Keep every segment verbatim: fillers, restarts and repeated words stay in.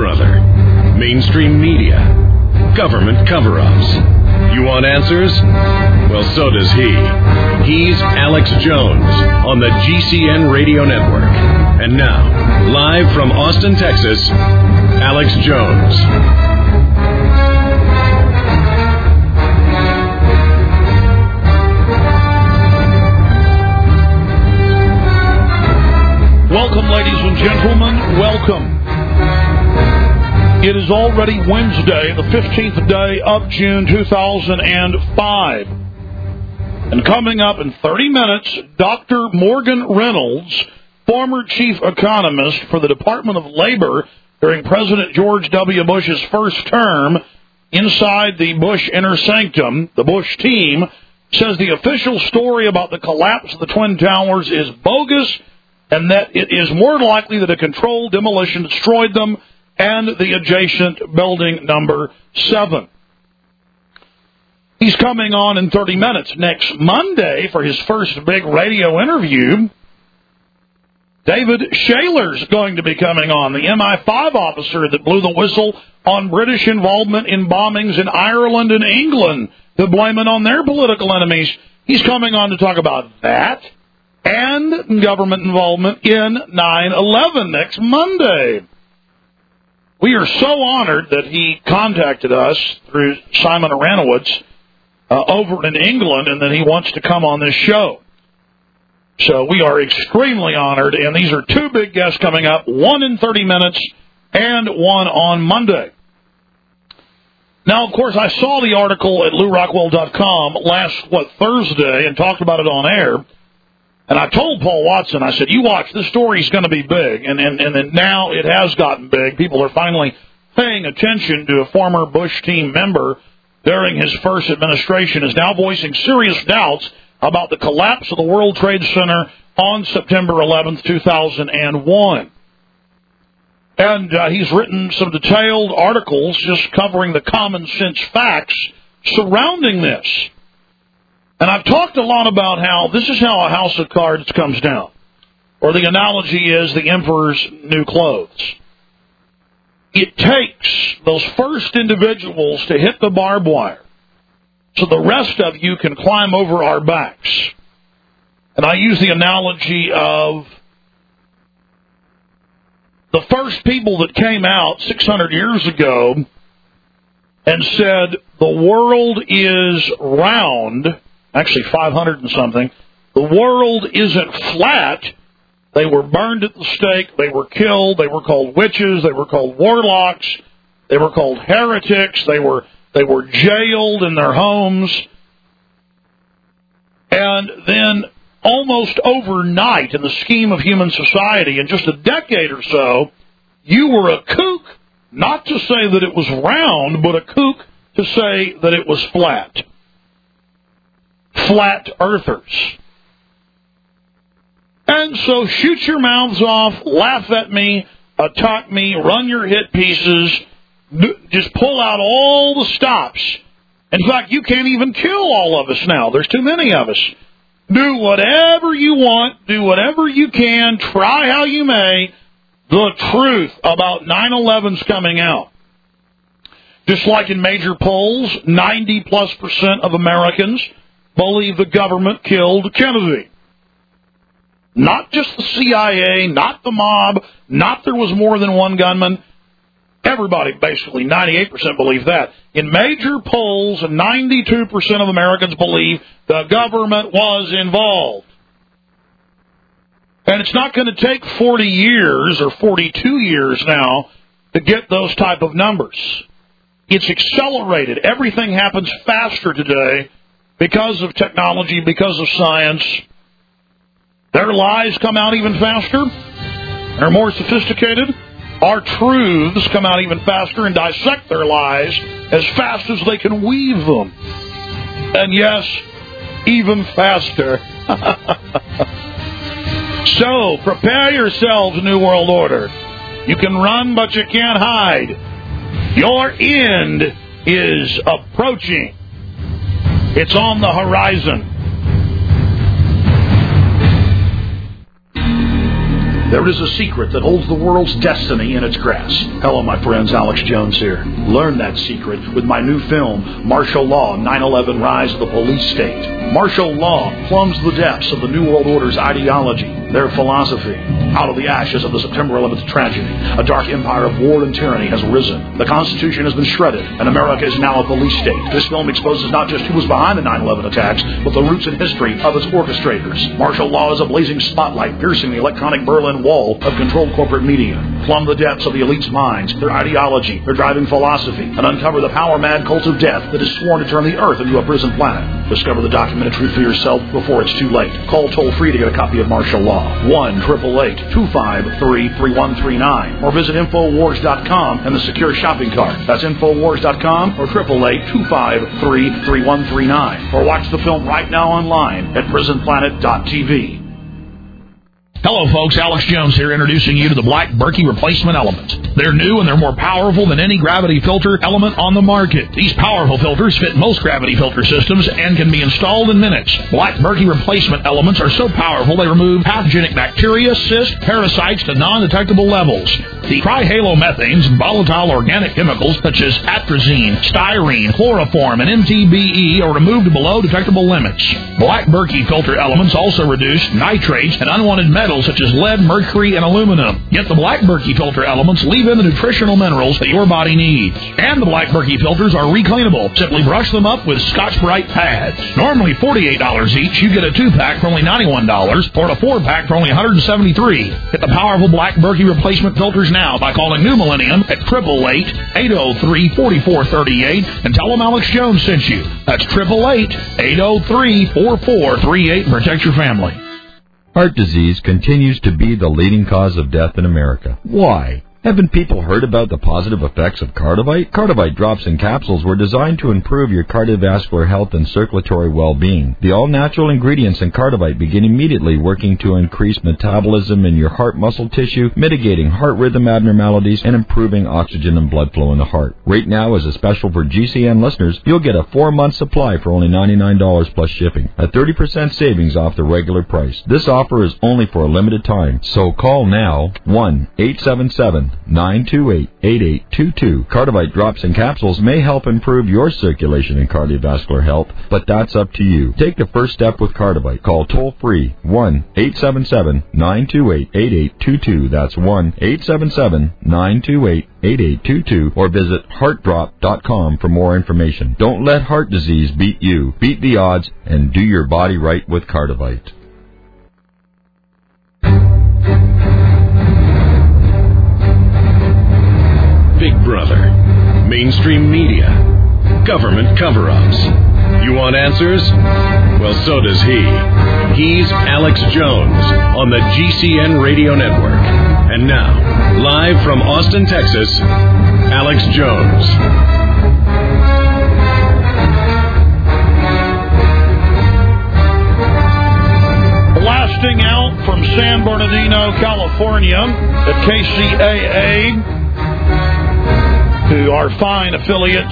brother? Mainstream media? Government cover-ups? You want answers? Well, so does he. He's Alex Jones on the G C N Radio Network. And now, live from Austin, Texas, Alex Jones. Welcome, ladies and gentlemen. Welcome. It is already Wednesday, the fifteenth day of June, two thousand five. And coming up in thirty minutes, Doctor Morgan Reynolds, former chief economist for the Department of Labor during President George W. Bush's first term, inside the Bush inner sanctum, the Bush team, says the official story about the collapse of the Twin Towers is bogus and that it is more likely that a controlled demolition destroyed them and the adjacent building number seven. He's coming on in thirty minutes. Next Monday, for his first big radio interview, David Shaler's going to be coming on, the M I five officer that blew the whistle on British involvement in bombings in Ireland and England, to blame it on their political enemies. He's coming on to talk about that and government involvement in nine eleven next Monday. We are so honored that he contacted us through Simon Aranowitz uh, over in England and that he wants to come on this show. So we are extremely honored, and these are two big guests coming up, one in thirty minutes and one on Monday. Now, of course, I saw the article at Lew Rockwell dot com last, what, Thursday, and talked about it on air. And I told Paul Watson, I said, you watch, this story's going to be big. And, and, and then now it has gotten big. People are finally paying attention to a former Bush team member during his first administration is now voicing serious doubts about the collapse of the World Trade Center on September eleventh, two thousand one. And uh, he's written some detailed articles just covering the common sense facts surrounding this. And I've talked a lot about how this is how a house of cards comes down. Or the analogy is the emperor's new clothes. It takes those first individuals to hit the barbed wire so the rest of you can climb over our backs. And I use the analogy of the first people that came out six hundred years ago and said the world is round. Actually, five hundred and something. The world isn't flat. They were burned at the stake. They were killed. They were called witches. They were called warlocks. They were called heretics. They were they were jailed in their homes. And then almost overnight, in the scheme of human society, in just a decade or so, you were a kook, not to say that it was round, but a kook to say that it was flat. Flat earthers. And so shoot your mouths off, laugh at me, attack me, run your hit pieces, just pull out all the stops. In fact, you can't even kill all of us now. There's too many of us. Do whatever you want, do whatever you can, try how you may. The truth about nine eleven's coming out. Just like in major polls, ninety plus percent of Americans believe the government killed Kennedy. Not just the C I A, not the mob, not there was more than one gunman. Everybody, basically, ninety-eight percent believe that. In major polls, ninety-two percent of Americans believe the government was involved. And it's not going to take forty years or forty-two years now to get those type of numbers. It's accelerated. Everything happens faster today because of technology, because of science. Their lies come out even faster. They're more sophisticated. Our truths come out even faster and dissect their lies as fast as they can weave them. And yes, even faster. So, prepare yourselves, New World Order. You can run, but you can't hide. Your end is approaching. It's on the horizon. There is a secret that holds the world's destiny in its grasp. Hello, my friends. Alex Jones here. Learn that secret with my new film, Martial Law, nine eleven Rise of the Police State. Martial law plumbs the depths of the New World Order's ideology, their philosophy. Out of the ashes of the September eleventh tragedy, a dark empire of war and tyranny has risen. The Constitution has been shredded, and America is now a police state. This film exposes not just who was behind the nine eleven attacks, but the roots and history of its orchestrators. Martial law is a blazing spotlight piercing the electronic Berlin Wall of controlled corporate media. Plumb the depths of the elite's minds, their ideology, their driving philosophy, and uncover the power-mad cult of death that is sworn to turn the earth into a prison planet. Discover the documented truth for yourself before it's too late. Call toll-free to get a copy of Martial Law. one eight eight eight, two five three, three one three nine. Or visit Infowars dot com and the secure shopping cart. That's Infowars dot com or eight eight eight, two five three, three one three nine. Or watch the film right now online at prison planet dot t v. Hello, folks. Alex Jones here, introducing you to the Black Berkey Replacement Element. They're new and they're more powerful than any gravity filter element on the market. These powerful filters fit most gravity filter systems and can be installed in minutes. Black Berkey Replacement Elements are so powerful they remove pathogenic bacteria, cysts, parasites to non-detectable levels. The trihalomethanes and volatile organic chemicals such as atrazine, styrene, chloroform, and M T B E are removed below detectable limits. Black Berkey filter elements also reduce nitrates and unwanted metals such as lead, mercury, and aluminum. Yet the Black Berkey filter elements leave in the nutritional minerals that your body needs. And the Black Berkey filters are recleanable. Simply brush them up with Scotch-Brite pads. Normally forty-eight dollars each, you get a two-pack for only ninety-one dollars or a four-pack for only one hundred seventy-three dollars. Get the powerful Black Berkey replacement filters now by calling New Millennium at eight eight eight, eight oh three, four four three eight and tell them Alex Jones sent you. That's eight eight eight, eight oh three, four four three eight and protect your family. Heart disease continues to be the leading cause of death in America. Why? Haven't people heard about the positive effects of Cardivite? Cardivite drops and capsules were designed to improve your cardiovascular health and circulatory well-being. The all-natural ingredients in Cardivite begin immediately working to increase metabolism in your heart muscle tissue, mitigating heart rhythm abnormalities, and improving oxygen and blood flow in the heart. Right now, as a special for G C N listeners, you'll get a four-month supply for only ninety-nine dollars plus shipping, a thirty percent savings off the regular price. This offer is only for a limited time, so call now, one eight seven seven, nine two eight, eight eight two two. Cardivite drops and capsules may help improve your circulation and cardiovascular health, but that's up to you. Take the first step with Cardivite. Call toll-free one eight seven seven, nine two eight, eight eight two two. That's one eight seven seven, nine two eight, eight eight two two. Or visit heart drop dot com for more information. Don't let heart disease beat you. Beat the odds and do your body right with Cardivite. Big Brother, mainstream media, government cover-ups. You want answers? Well, so does he. He's Alex Jones on the G C N Radio Network. And now, live from Austin, Texas, Alex Jones. Blasting out from San Bernardino, California at K C A A. To our fine affiliates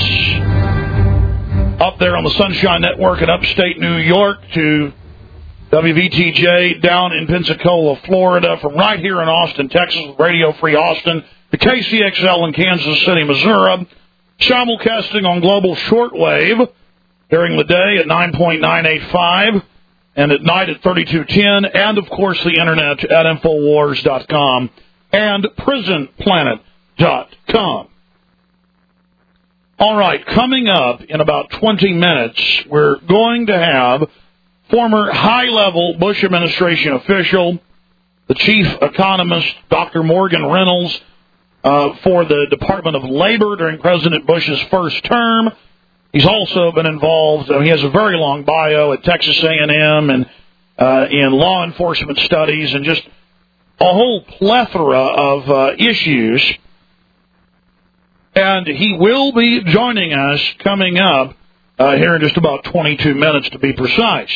up there on the Sunshine Network in upstate New York, to W V T J down in Pensacola, Florida, from right here in Austin, Texas, Radio Free Austin, to K C X L in Kansas City, Missouri, simulcasting on global shortwave during the day at nine point nine eight five and at night at thirty-two ten, and, of course, the Internet at Infowars dot com and prison planet dot com. All right, coming up in about twenty minutes, we're going to have former high-level Bush administration official, the chief economist, Doctor Morgan Reynolds, uh, for the Department of Labor during President Bush's first term. He's also been involved, uh, he has a very long bio at Texas A and M and uh, in law enforcement studies and just a whole plethora of uh, issues. And he will be joining us coming up uh, here in just about twenty-two minutes, to be precise.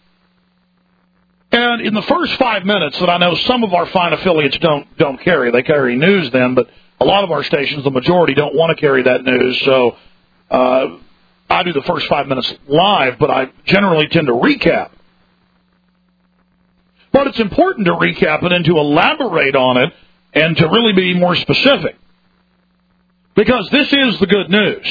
And in the first five minutes that I know some of our fine affiliates don't don't carry, they carry news then, but a lot of our stations, the majority, don't want to carry that news. So uh, I do the first five minutes live, but I generally tend to recap. But it's important to recap it and to elaborate on it and to really be more specific. Because this is the good news.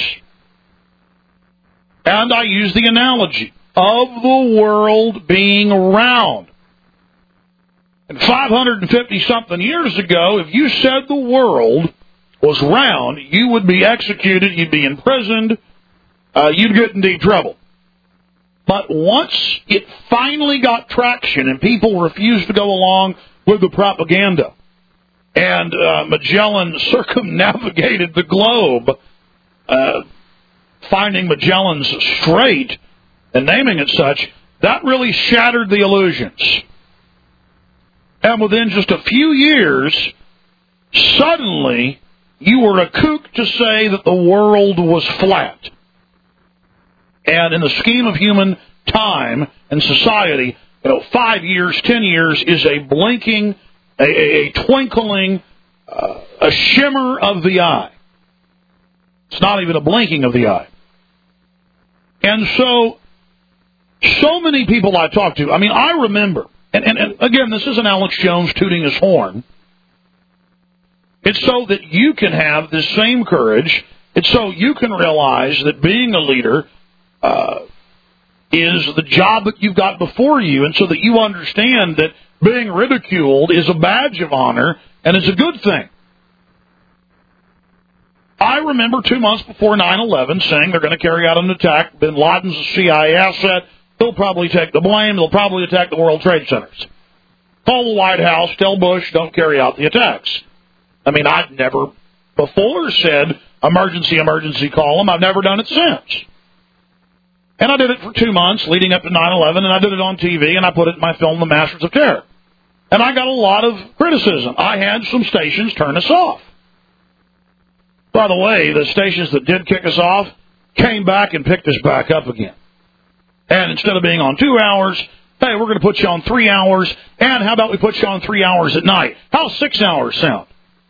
And I use the analogy of the world being round. And five hundred fifty-something years ago, if you said the world was round, you would be executed, you'd be imprisoned, uh, you'd get in deep trouble. But once it finally got traction and people refused to go along with the propaganda, and uh, Magellan circumnavigated the globe, uh, finding Magellan's Strait and naming it such, that really shattered the illusions. And within just a few years, suddenly you were a kook to say that the world was flat. And in the scheme of human time and society, you know, five years, ten years is a blinking, a, a, a twinkling, uh, a shimmer of the eye. It's not even a blinking of the eye. And so, so many people I talk to, I mean, I remember, and, and, and again, this isn't Alex Jones tooting his horn. It's so that you can have this same courage. It's so you can realize that being a leader uh, is the job that you've got before you, and so that you understand that being ridiculed is a badge of honor and is a good thing. I remember two months before nine eleven saying they're going to carry out an attack. Bin Laden's a C I A asset. He'll probably take the blame. They'll probably attack the World Trade Centers. Call the White House. Tell Bush, don't carry out the attacks. I mean, I've never before said, emergency, emergency, call them. I've never done it since. And I did it for two months leading up to nine eleven, and I did it on T V, and I put it in my film, The Masters of Terror. And I got a lot of criticism. I had some stations turn us off. By the way, the stations that did kick us off came back and picked us back up again. And instead of being on two hours, hey, we're going to put you on three hours, and how about we put you on three hours at night? How's six hours sound?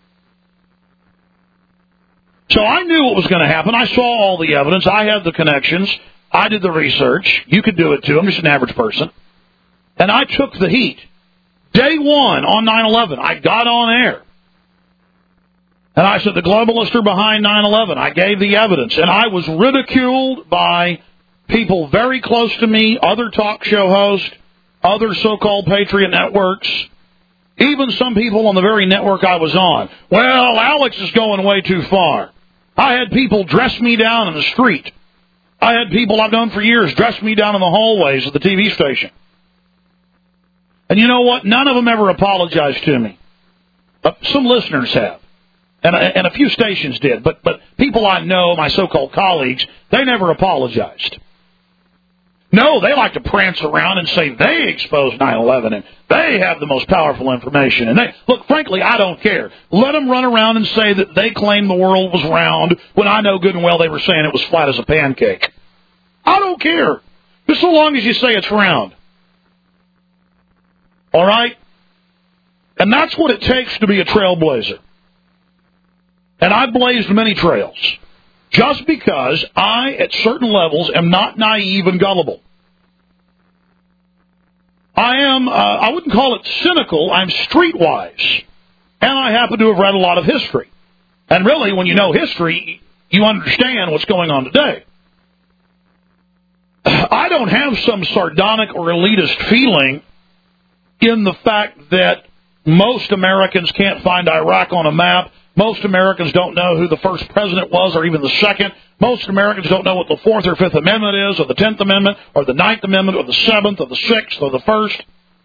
So I knew what was going to happen. I saw all the evidence. I had the connections. I did the research. You could do it too. I'm just an average person. And I took the heat. Day one on nine eleven, I got on air. And I said, the globalists are behind nine eleven. I gave the evidence. And I was ridiculed by people very close to me, other talk show hosts, other so-called patriot networks, even some people on the very network I was on. Well, Alex is going way too far. I had people dress me down in the street. I had people I've known for years dress me down in the hallways of the T V station. And you know what? None of them ever apologized to me. But some listeners have. And, and a few stations did. But, but people I know, my so-called colleagues, they never apologized. No, they like to prance around and say they exposed nine eleven and they have the most powerful information. And they look, frankly, I don't care. Let them run around and say that they claim the world was round when I know good and well they were saying it was flat as a pancake. I don't care. Just so long as you say it's round. All right? And that's what it takes to be a trailblazer. And I've blazed many trails. Just because I, at certain levels, am not naive and gullible. I am, uh, I wouldn't call it cynical, I'm streetwise. And I happen to have read a lot of history. And really, when you know history, you understand what's going on today. I don't have some sardonic or elitist feeling in the fact that most Americans can't find Iraq on a map. Most Americans don't know who the first president was or even the second. Most Americans don't know what the Fourth or Fifth Amendment is, or the Tenth Amendment, or the Ninth Amendment, or the Seventh, or the Sixth, or the First.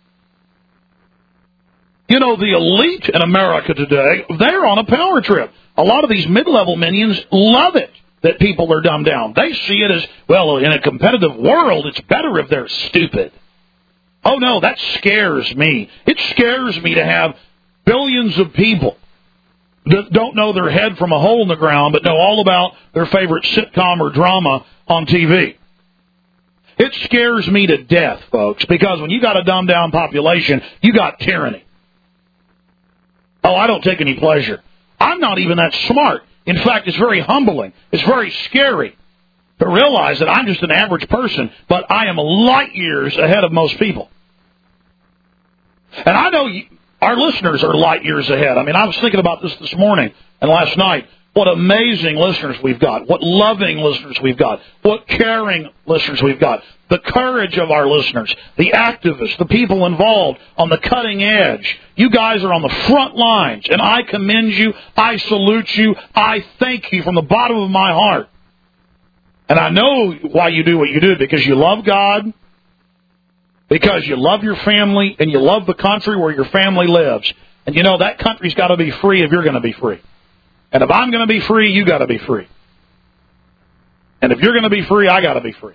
You know, the elite in America today, they're on a power trip. A lot of these mid-level minions love it that people are dumbed down. They see it as, well, in a competitive world, it's better if they're stupid. Oh, no, that scares me. It scares me to have billions of people that don't know their head from a hole in the ground, but know all about their favorite sitcom or drama on T V. It scares me to death, folks, because when you got a dumbed-down population, you got tyranny. Oh, I don't take any pleasure. I'm not even that smart. In fact, it's very humbling. It's very scary to realize that I'm just an average person, but I am light years ahead of most people. And I know you, our listeners are light years ahead. I mean, I was thinking about this this morning and last night. What amazing listeners we've got. What loving listeners we've got. What caring listeners we've got. The courage of our listeners. The activists. The people involved on the cutting edge. You guys are on the front lines, and I commend you. I salute you. I thank you from the bottom of my heart. And I know why you do what you do, because you love God, because you love your family, and you love the country where your family lives. And you know, that country's got to be free if you're going to be free. And if I'm going to be free, you got to be free. And if you're going to be free, I got to be free.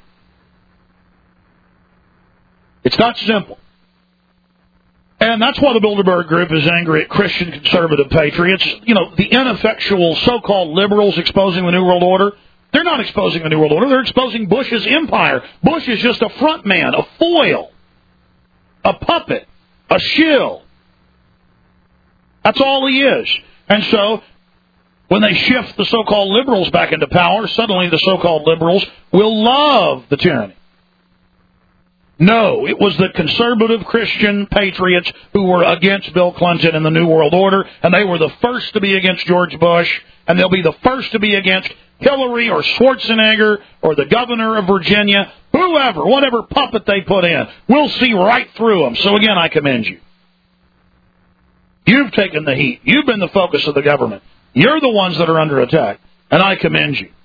It's not simple. And that's why the Bilderberg Group is angry at Christian conservative patriots. You know, the ineffectual so-called liberals exposing the New World Order. They're not exposing the New World Order. They're exposing Bush's empire. Bush is just a front man, a foil, a puppet, a shill. That's all he is. And so, when they shift the so-called liberals back into power, suddenly the so-called liberals will love the tyranny. No, it was the conservative Christian patriots who were against Bill Clinton and the New World Order, and they were the first to be against George Bush, and they'll be the first to be against Hillary or Schwarzenegger or the governor of Virginia, whoever, whatever puppet they put in. We'll see right through them. So again, I commend you. You've taken the heat. You've been the focus of the government. You're the ones that are under attack, and I commend you.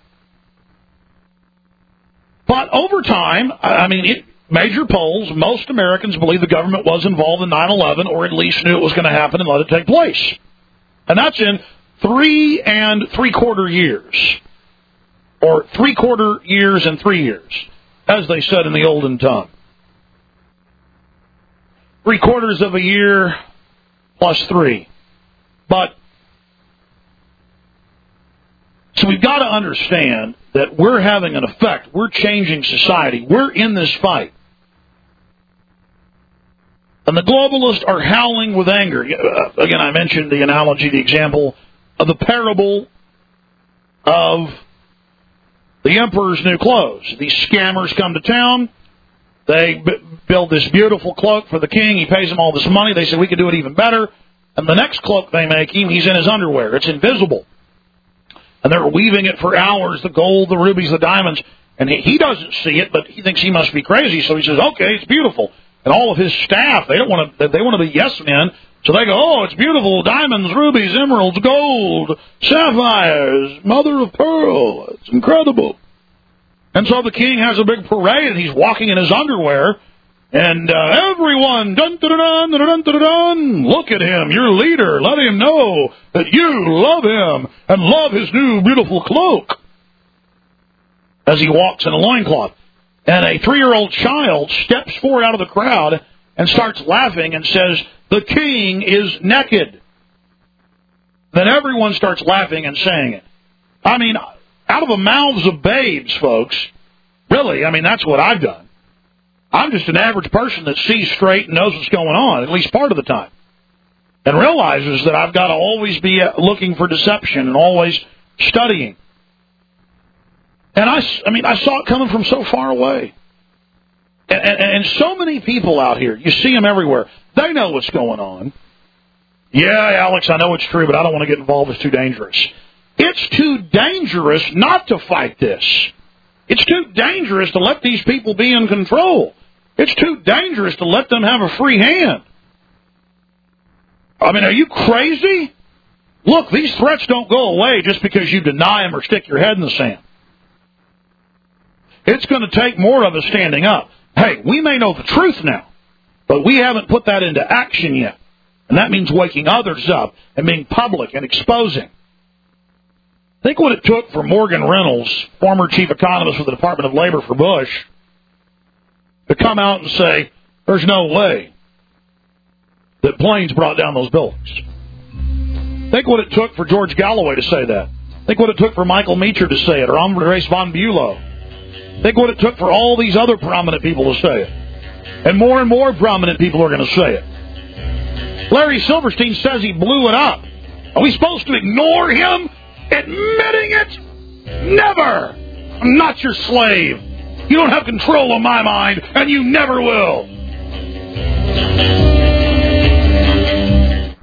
But over time, I mean, it, major polls, most Americans believe the government was involved in nine eleven, or at least knew it was going to happen and let it take place. And that's in three and three-quarter years, or three-quarter years and three years, as they said in the olden tongue. Three-quarters of a year plus three. But so we've got to understand that we're having an effect. We're changing society. We're in this fight. And the globalists are howling with anger. Again, I mentioned the analogy, the example of the parable of the emperor's new clothes. These scammers come to town. They b- build this beautiful cloak for the king. He pays them all this money. They say, we could do it even better. And the next cloak they make him, he's in his underwear. It's invisible. And they're weaving it for hours, the gold, the rubies, the diamonds. And he, he doesn't see it, but he thinks he must be crazy. So he says, okay, it's beautiful. And all of his staff, they don't want to, they want to be yes men. So they go, oh, it's beautiful. Diamonds, rubies, emeralds, gold, sapphires, mother of pearl. It's incredible. And so the king has a big parade, and he's walking in his underwear. And uh, everyone, dun dun dun dun dun dun dun, look at him, your leader. Let him know that you love him and love his new beautiful cloak. As he walks in a loincloth. And a three-year-old child steps forward out of the crowd and starts laughing and says, the king is naked. Then everyone starts laughing and saying it. I mean, out of the mouths of babes, folks. Really, I mean, that's what I've done. I'm just an average person that sees straight and knows what's going on, at least part of the time. And realizes that I've got to always be looking for deception and always studying. And I, I mean, I saw it coming from so far away. And, and, and so many people out here, you see them everywhere. They know what's going on. Yeah, Alex, I know it's true, but I don't want to get involved. It's too dangerous. It's too dangerous not to fight this. It's too dangerous to let these people be in control. It's too dangerous to let them have a free hand. I mean, are you crazy? Look, these threats don't go away just because you deny them or stick your head in the sand. It's going to take more of us standing up. Hey, we may know the truth now, but we haven't put that into action yet. And that means waking others up and being public and exposing. Think what it took for Morgan Reynolds, former chief economist for the Department of Labor for Bush, to come out and say, there's no way that planes brought down those buildings. Think what it took for George Galloway to say that. Think what it took for Michael Meacher to say it, or Andres von Bülow. Think what it took for all these other prominent people to say it. And more and more prominent people are going to say it. Larry Silverstein says he blew it up. Are we supposed to ignore him admitting it? Never! I'm not your slave. You don't have control of my mind, and you never will.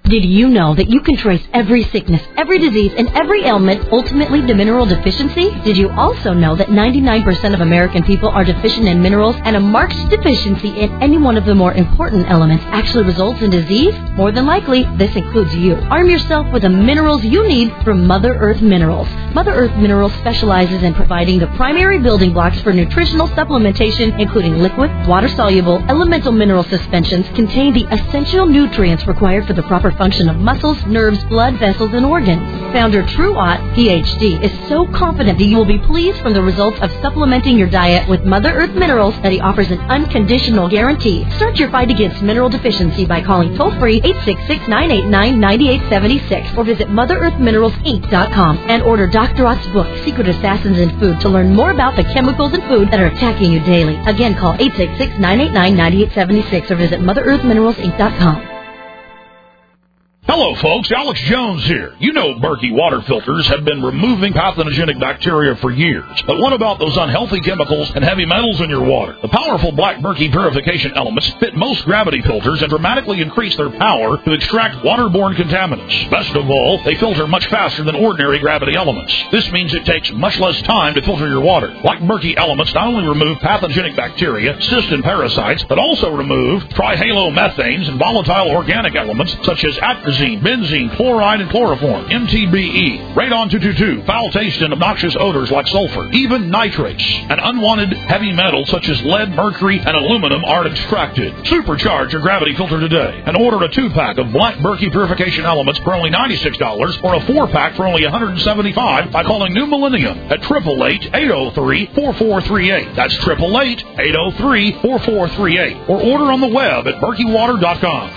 Did you know that you can trace every sickness, every disease, and every ailment ultimately to mineral deficiency? Did you also know that ninety-nine percent of American people are deficient in minerals, and a marked deficiency in any one of the more important elements actually results in disease? More than likely, this includes you. Arm yourself with the minerals you need from Mother Earth Minerals. Mother Earth Minerals specializes in providing the primary building blocks for nutritional supplementation, including liquid, water-soluble, elemental mineral suspensions contain the essential nutrients required for the proper function of muscles, nerves, blood vessels, and organs. Founder True Ott, P H D, is so confident that you will be pleased from the results of supplementing your diet with Mother Earth Minerals that he offers an unconditional guarantee. Start your fight against mineral deficiency by calling toll-free eight six six, nine eight nine, nine eight seven six or visit Mother Earth Minerals Inc dot com and order Doctor Ott's book, Secret Assassins in Food, to learn more about the chemicals in food that are attacking you daily. Again, call eight six six, nine eight nine, nine eight seven six or visit Mother Earth Minerals Inc dot com. Hello, folks. Alex Jones here. You know Berkey water filters have been removing pathogenic bacteria for years. But what about those unhealthy chemicals and heavy metals in your water? The powerful Black Berkey purification elements fit most gravity filters and dramatically increase their power to extract waterborne contaminants. Best of all, they filter much faster than ordinary gravity elements. This means it takes much less time to filter your water. Black Berkey elements not only remove pathogenic bacteria, cysts, and parasites, but also remove trihalomethanes and volatile organic elements such as atrazine, benzene, chloride, and chloroform, M T B E, radon two twenty-two, foul taste and obnoxious odors like sulfur, even nitrates, and unwanted heavy metals such as lead, mercury, and aluminum are extracted. Supercharge your gravity filter today and order a two-pack of Black Berkey purification elements for only ninety-six dollars or a four-pack for only one hundred seventy-five dollars by calling New Millennium at eight eight eight, eight oh three, four four three eight. That's eight eight eight, eight oh three, four four three eight. Or order on the web at berkey water dot com.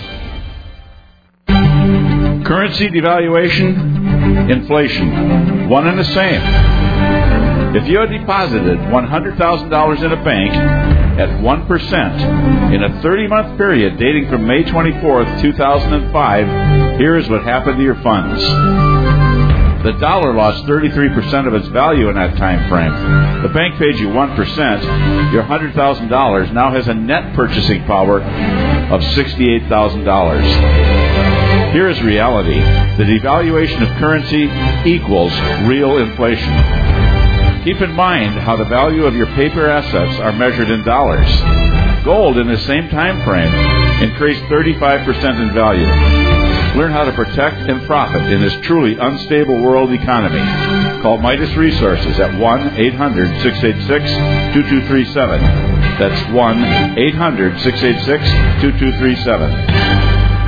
Currency devaluation, inflation, one and the same. If you had deposited one hundred thousand dollars in a bank at one percent in a thirty-month period dating from May twenty-fourth, two thousand five, here is what happened to your funds. The dollar lost thirty-three percent of its value in that time frame. The bank paid you one percent. Your one hundred thousand dollars now has a net purchasing power of sixty-eight thousand dollars. Here is reality. The devaluation of currency equals real inflation. Keep in mind how the value of your paper assets are measured in dollars. Gold in the same time frame increased thirty-five percent in value. Learn how to protect and profit in this truly unstable world economy. Call Midas Resources at one eight hundred, six eight six, two two three seven. That's one eight hundred, six eight six, two two three seven.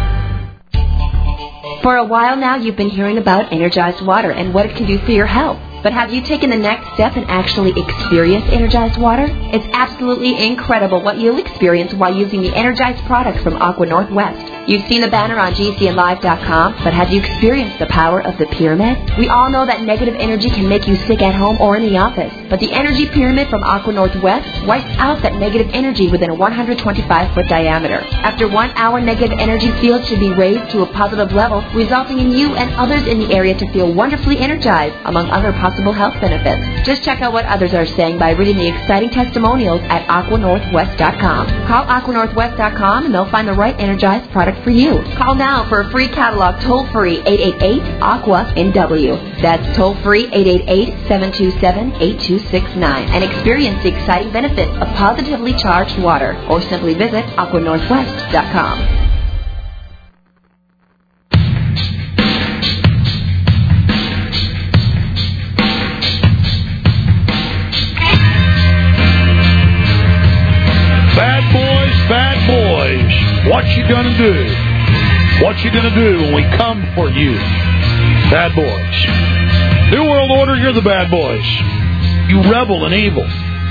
For a while now, you've been hearing about Energized Water and what it can do for your health. But have you taken the next step and actually experienced Energized Water? It's absolutely incredible what you'll experience while using the Energized products from Aqua Northwest. You've seen the banner on G C N live dot com, but have you experienced the power of the pyramid? We all know that negative energy can make you sick at home or in the office, but the energy pyramid from Aqua Northwest wipes out that negative energy within a one hundred twenty-five foot diameter. After one hour, negative energy field should be raised to a positive level, resulting in you and others in the area to feel wonderfully energized, among other possible health benefits. Just check out what others are saying by reading the exciting testimonials at aqua northwest dot com. Call aqua northwest dot com and they'll find the right Energized product for you. Call now for a free catalog toll-free eight eight eight, aqua N W. That's toll-free eight eight eight, seven two seven, eight two six nine and experience the exciting benefits of positively charged water, or simply visit aqua northwest dot com. Bad boys, what you gonna do? What you gonna do when we come for you? Bad boys. New World Order, you're the bad boys. You rebel and evil.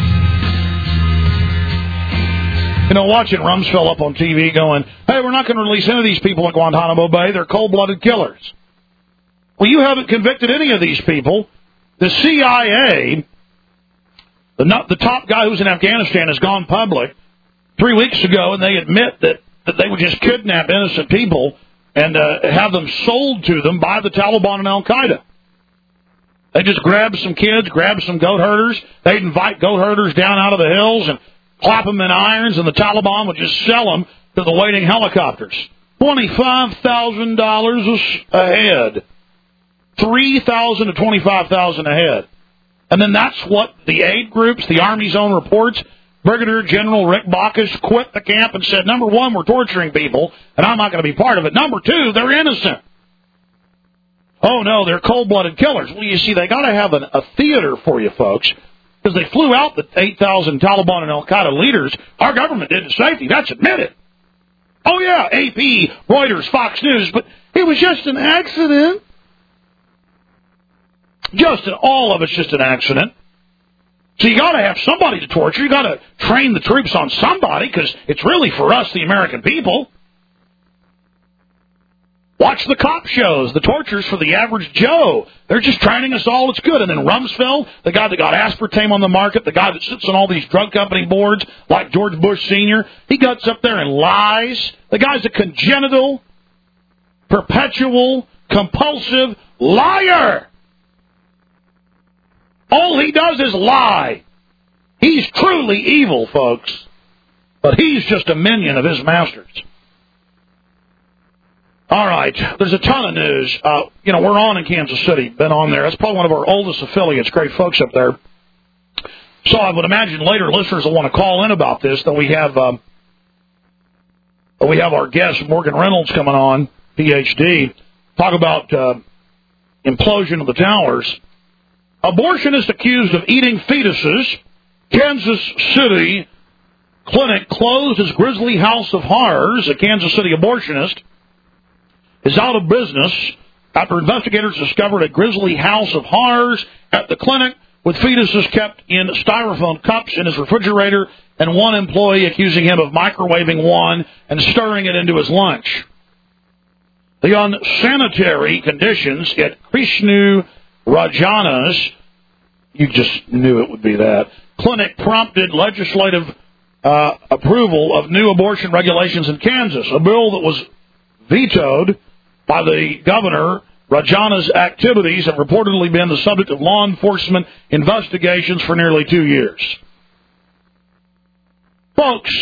You know, watching Rumsfeld up on T V going, hey, we're not going to release any of these people in Guantanamo Bay. They're cold-blooded killers. Well, you haven't convicted any of these people. The C I A, the, the top guy who's in Afghanistan, has gone public three weeks ago, and they admit that, that they would just kidnap innocent people and uh, have them sold to them by the Taliban and Al-Qaeda. They just grab some kids, grab some goat herders. They'd invite goat herders down out of the hills and clap them in irons, and the Taliban would just sell them to the waiting helicopters. twenty-five thousand dollars a head. three thousand dollars to twenty-five thousand dollars a head. And then that's what the aid groups, the Army's own reports, Brigadier General Rick Baucus quit the camp and said, number one, we're torturing people, and I'm not going to be part of it. Number two, they're innocent. Oh, no, they're cold-blooded killers. Well, you see, they got to have an, a theater for you, folks, because they flew out the eight thousand Taliban and al-Qaeda leaders. Our government did to safety. That's admitted. Oh, yeah, A P, Reuters, Fox News, but it was just an accident. Just an, all of it's just an accident. So you got to have somebody to torture. You got to train the troops on somebody, because it's really for us, the American people. Watch the cop shows, the tortures for the average Joe. They're just training us all. It's good. And then Rumsfeld, the guy that got aspartame on the market, the guy that sits on all these drug company boards, like George Bush Senior, he gets up there and lies. The guy's a congenital, perpetual, compulsive liar. All he does is lie. He's truly evil, folks. But he's just a minion of his masters. All right, there's a ton of news. Uh, you know, we're on in Kansas City, been on there. That's probably one of our oldest affiliates, great folks up there. So I would imagine later listeners will want to call in about this. Then we have um, we have our guest, Morgan Reynolds, coming on, P H D, talk about uh, implosion of the towers. Abortionist accused of eating fetuses. Kansas City clinic closed as Grisly House of Horrors. A Kansas City abortionist is out of business after investigators discovered a grisly house of horrors at the clinic with fetuses kept in styrofoam cups in his refrigerator, and one employee accusing him of microwaving one and stirring it into his lunch. The unsanitary conditions at Krishnu Rajana's, you just knew it would be that, clinic prompted legislative uh, approval of new abortion regulations in Kansas, a bill that was vetoed by the governor. Rajana's activities have reportedly been the subject of law enforcement investigations for nearly two years. Folks,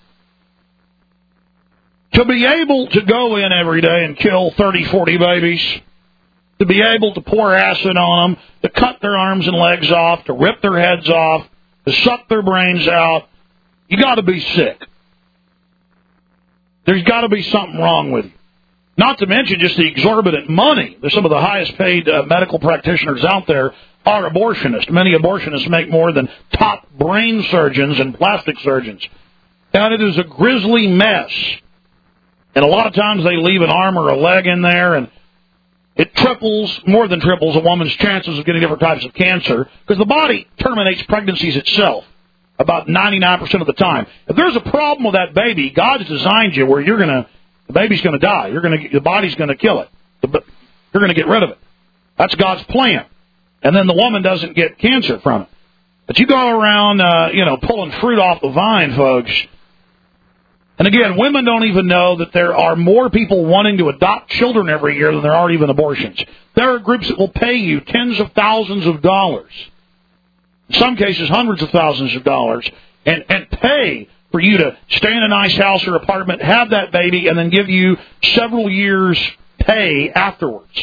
to be able to go in every day and kill thirty, forty babies, to be able to pour acid on them, to cut their arms and legs off, to rip their heads off, to suck their brains out, you got to be sick. There's got to be something wrong with you. Not to mention just the exorbitant money. There's some of the highest paid uh, medical practitioners out there are abortionists. Many abortionists make more than top brain surgeons and plastic surgeons. And it is a grisly mess. And a lot of times they leave an arm or a leg in there, and it triples, more than triples, a woman's chances of getting different types of cancer, because the body terminates pregnancies itself about ninety-nine percent of the time. If there's a problem with that baby, God's designed you where you're going to, the baby's going to die. You're going to, the body's going to kill it. You're going to get rid of it. That's God's plan. And then the woman doesn't get cancer from it. But you go around, uh, you know, pulling fruit off the vine, folks. And again, women don't even know that there are more people wanting to adopt children every year than there are even abortions. There are groups that will pay you tens of thousands of dollars, in some cases hundreds of thousands of dollars, and, and pay for you to stay in a nice house or apartment, have that baby, and then give you several years' pay afterwards.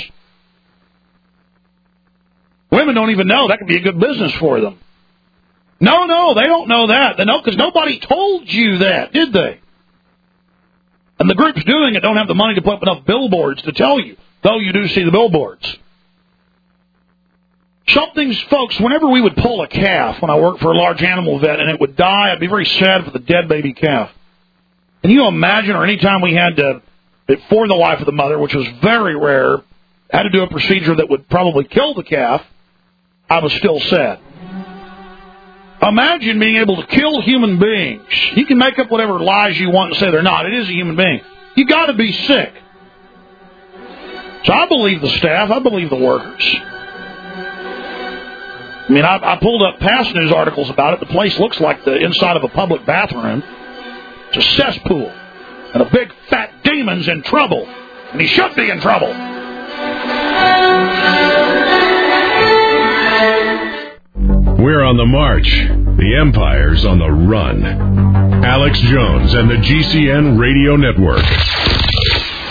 Women don't even know that could be a good business for them. No, no, they don't know that. They know because nobody told you that, did they? And the groups doing it don't have the money to put up enough billboards to tell you, though you do see the billboards. Something's, folks, whenever we would pull a calf, when I worked for a large animal vet, and it would die, I'd be very sad for the dead baby calf. Can you imagine, or any time we had to, for the life of the mother, which was very rare, had to do a procedure that would probably kill the calf, I was still sad. Imagine being able to kill human beings. You can make up whatever lies you want and say they're not. It is a human being. You got to be sick. So I believe the staff. I believe the workers. I mean, I, I pulled up past news articles about it. The place looks like the inside of a public bathroom. It's a cesspool. And a big fat demon's in trouble. And he should be in trouble. We're on the march. The Empire's on the run. Alex Jones and the G C N Radio Network.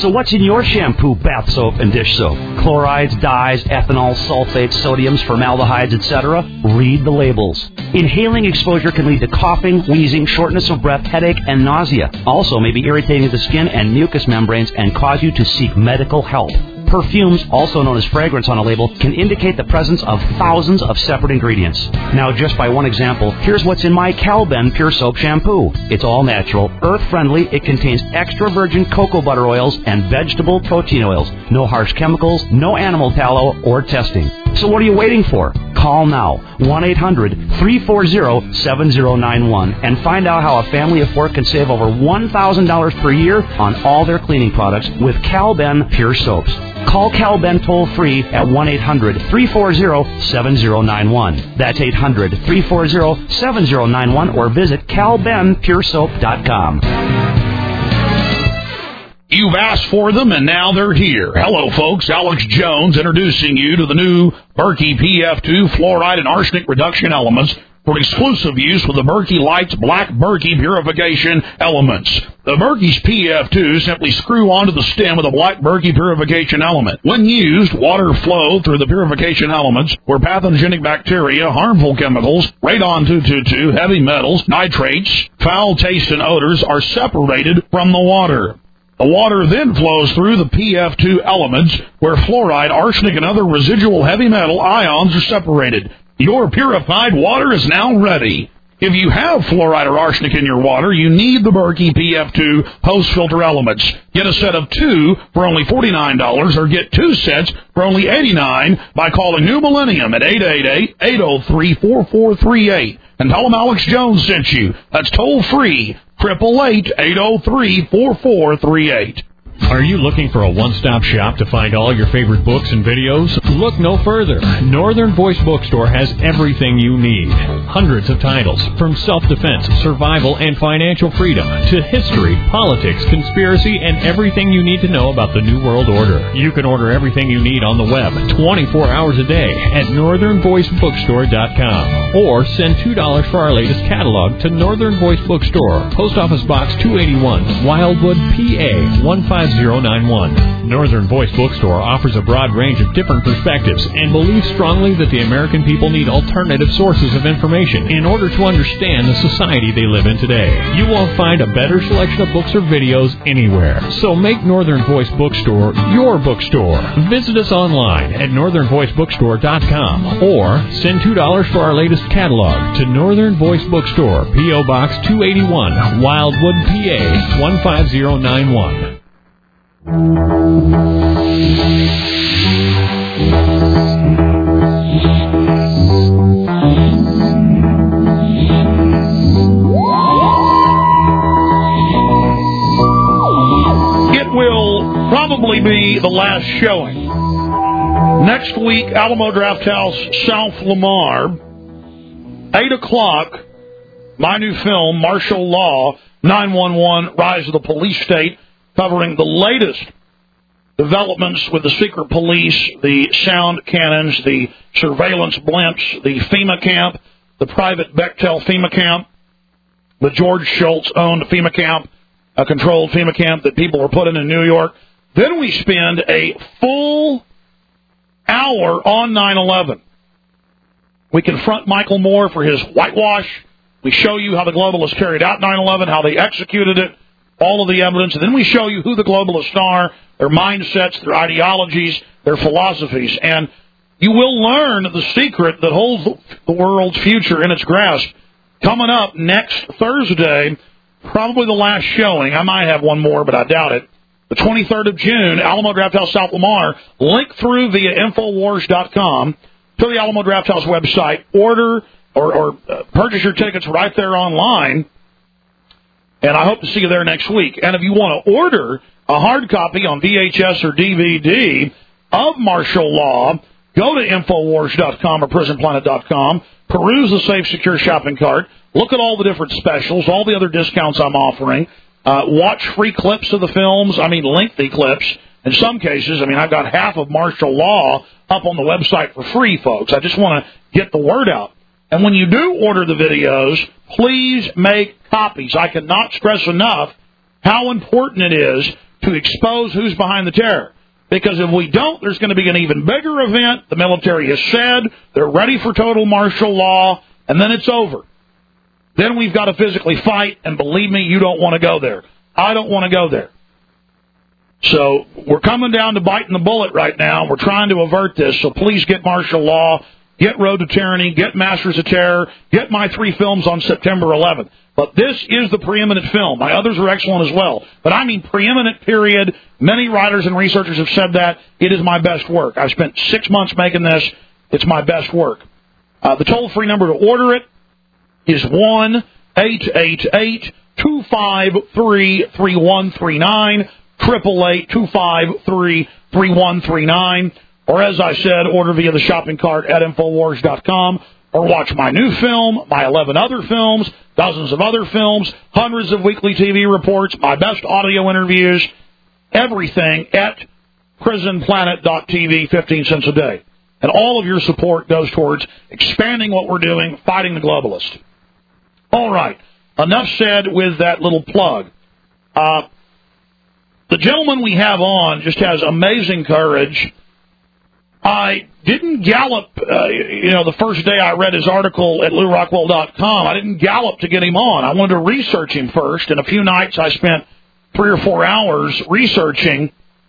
So what's in your shampoo, bath soap, and dish soap? Chlorides, dyes, ethanol, sulfates, sodiums, formaldehydes, et cetera? Read the labels. Inhaling exposure can lead to coughing, wheezing, shortness of breath, headache, and nausea. Also may be irritating to the skin and mucous membranes and cause you to seek medical help. Perfumes, also known as fragrance on a label, can indicate the presence of thousands of separate ingredients. Now, just by one example, here's what's in my Calben Pure Soap Shampoo. It's all natural, earth-friendly, it contains extra virgin cocoa butter oils and vegetable protein oils. No harsh chemicals, no animal tallow, or testing. So what are you waiting for? Call now, one eight hundred, three four zero, seven zero nine one, and find out how a family of four can save over one thousand dollars per year on all their cleaning products with Calben Pure Soaps. Call Calben toll-free at one eight hundred, three four zero, seven zero nine one. That's eight hundred, three four zero, seven zero nine one, or visit cal ben pure soap dot com. You've asked for them, and now they're here. Hello, folks. Alex Jones introducing you to the new Berkey P F two fluoride and arsenic reduction elements for exclusive use with the Berkey Lights Black Berkey Purification Elements. The Berkey's P F two simply screw onto the stem of the Black Berkey Purification Element. When used, water flow through the purification elements where pathogenic bacteria, harmful chemicals, radon two twenty-two, heavy metals, nitrates, foul taste, and odors are separated from the water. The water then flows through the P F two elements where fluoride, arsenic, and other residual heavy metal ions are separated. Your purified water is now ready. If you have fluoride or arsenic in your water, you need the Berkey P F two post-filter elements. Get a set of two for only forty-nine dollars or get two sets for only eighty-nine dollars by calling New Millennium at eight eight eight, eight oh three, four four three eight. And tell them Alex Jones sent you. That's toll-free, eight eight eight, eight oh three, four four three eight. Are you looking for a one-stop shop to find all your favorite books and videos? Look no further. Northern Voice Bookstore has everything you need. Hundreds of titles, from self-defense, survival, and financial freedom, to history, politics, conspiracy, and everything you need to know about the New World Order. You can order everything you need on the web twenty-four hours a day at northern voice bookstore dot com. Or send two dollars for our latest catalog to Northern Voice Bookstore, Post Office Box two eighty-one, Wildwood, P A one five zero nine one. Northern Voice Bookstore offers a broad range of different perspectives and believes strongly that the American people need alternative sources of information in order to understand the society they live in today. You won't find a better selection of books or videos anywhere. So make Northern Voice Bookstore your bookstore. Visit us online at northern voice bookstore dot com or send two dollars for our latest catalog to Northern Voice Bookstore, P O. Box two eighty-one, Wildwood, P A one five zero nine one. It will probably be the last showing. Next week, Alamo Draft House, South Lamar, eight o'clock, my new film, Martial Law, nine one one, Rise of the Police State, covering the latest developments with the secret police, the sound cannons, the surveillance blimps, the FEMA camp, the private Bechtel FEMA camp, the George Shultz-owned FEMA camp, a controlled FEMA camp that people were put in in New York. Then we spend a full hour on nine eleven. We confront Michael Moore for his whitewash. We show you how the globalists carried out nine eleven, how they executed it, all of the evidence, and then we show you who the globalists are, their mindsets, their ideologies, their philosophies, and you will learn the secret that holds the world's future in its grasp. Coming up next Thursday, probably the last showing. I might have one more, but I doubt it. The twenty-third of June, Alamo Draft House, South Lamar. Link through via infowars dot com to the Alamo Draft House website. Order or, or uh, purchase your tickets right there online. And I hope to see you there next week. And if you want to order a hard copy on V H S or D V D of Martial Law, go to infowars dot com or prison planet dot com, peruse the Safe Secure shopping cart, look at all the different specials, all the other discounts I'm offering, uh, watch free clips of the films, I mean lengthy clips. In some cases, I mean, I've got half of Martial Law up on the website for free, folks. I just want to get the word out. And when you do order the videos, please make copies. I cannot stress enough how important it is to expose who's behind the terror. Because if we don't, there's going to be an even bigger event. The military has said they're ready for total martial law, and then it's over. Then we've got to physically fight, and believe me, you don't want to go there. I don't want to go there. So we're coming down to biting the bullet right now. We're trying to avert this, so please get martial law, get Road to Tyranny, get Masters of Terror, get my three films on September eleventh. But this is the preeminent film. My others are excellent as well. But I mean preeminent, period. Many writers and researchers have said that. It is my best work. I've spent six months making this. It's my best work. Uh, the toll-free number to order it is one eight eight eight, two five three, three one three nine, eight eight eight, two five three, three one three nine. Or as I said, order via the shopping cart at Infowars dot com. Or watch my new film, my eleven other films, dozens of other films, hundreds of weekly T V reports, my best audio interviews, everything at prison planet dot t v, fifteen cents a day. And all of your support goes towards expanding what we're doing, fighting the globalist. All right, enough said with that little plug. Uh, the gentleman we have on just has amazing courage. I didn't gallop, uh, you know, the first day I read his article at Lew Rockwell dot com. I didn't gallop to get him on. I wanted to research him first, and a few nights I spent three or four hours researching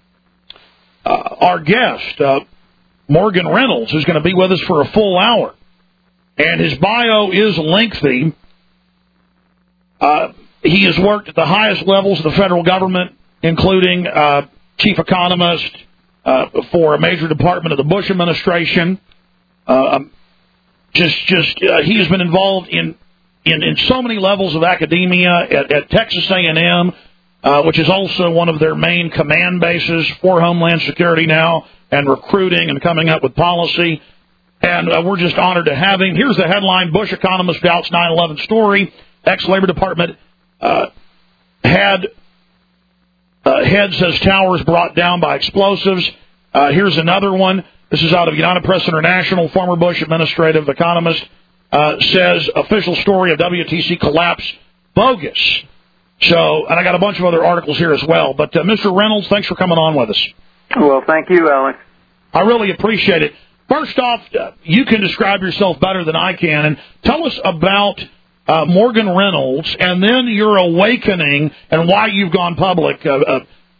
uh, our guest, uh, Morgan Reynolds, who's going to be with us for a full hour. And his bio is lengthy. Uh, he has worked at the highest levels of the federal government, including uh, chief economist, Uh, for a major department of the Bush administration. Uh, just, just uh, he has been involved in, in, in so many levels of academia at, at Texas A and M, uh, which is also one of their main command bases for Homeland Security now, and recruiting and coming up with policy. And uh, we're just honored to have him. Here's the headline: Bush economist doubts nine eleven story. Ex-Labor Department uh, had... Uh, head says towers brought down by explosives. Uh, here's another one. This is out of United Press International. Former Bush administrative economist uh, says official story of W T C collapse bogus. So, and I got a bunch of other articles here as well. But uh, Mister Reynolds, thanks for coming on with us. Well, thank you, Alex. I really appreciate it. First off, uh, you can describe yourself better than I can, and tell us about Uh, Morgan Reynolds, and then your awakening and why you've gone public. Uh, uh,